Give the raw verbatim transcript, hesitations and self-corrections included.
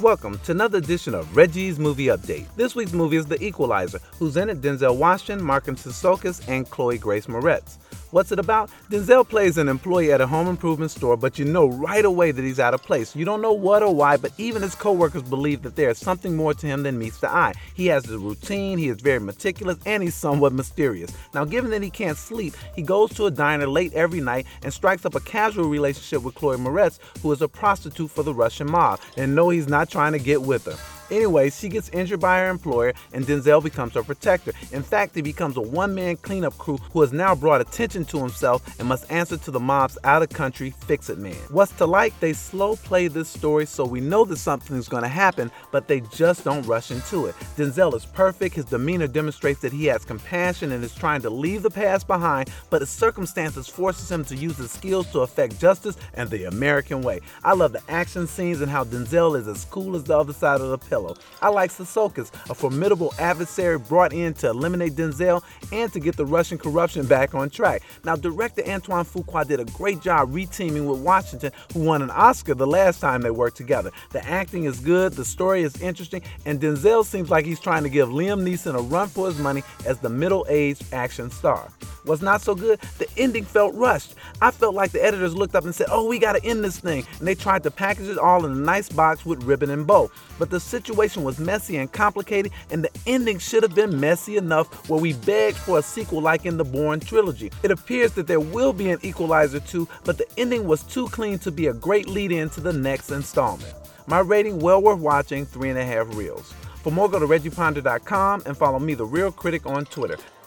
Welcome to another edition of Reggie's Movie Update. This week's movie is The Equalizer, who's in it Denzel Washington, Martin Scorsese, and Chloe Grace Moretz. What's it about? Denzel plays an employee at a home improvement store, but you know right away that he's out of place. You don't know what or why, but even his coworkers believe that there is something more to him than meets the eye. He has a routine, he is very meticulous, and he's somewhat mysterious. Now, given that he can't sleep, he goes to a diner late every night and strikes up a casual relationship with Chloe Moretz, who is a prostitute for the Russian mob. And no, he's not trying to get with her. Anyway, she gets injured by her employer and Denzel becomes her protector. In fact, he becomes a one-man cleanup crew who has now brought attention to himself and must answer to the mob's out-of-country fix-it man. What's to like? They slow play this story so we know that something's going to happen, but they just don't rush into it. Denzel is perfect, his demeanor demonstrates that he has compassion and is trying to leave the past behind, but his circumstances forces him to use his skills to effect justice and the American way. I love the action scenes and how Denzel is as cool as the other side of the pillow. I like Scorsese, a formidable adversary brought in to eliminate Denzel and to get the Russian corruption back on track. Now, director Antoine Fuqua did a great job re-teaming with Washington, who won an Oscar the last time they worked together. The acting is good, the story is interesting, and Denzel seems like he's trying to give Liam Neeson a run for his money as the middle-aged action star. What's not so good? The ending felt rushed. I felt like the editors looked up and said, oh, we gotta end this thing, and they tried to package it all in a nice box with ribbon and bow. But the situation was messy and complicated, and the ending should have been messy enough where we begged for a sequel like in the Bourne trilogy. It appears that there will be an Equalizer two, but the ending was too clean to be a great lead-in to the next installment. My rating, well worth watching, three and a half reels. For more, go to Reggie Ponder dot com and follow me, The Real Critic, on Twitter.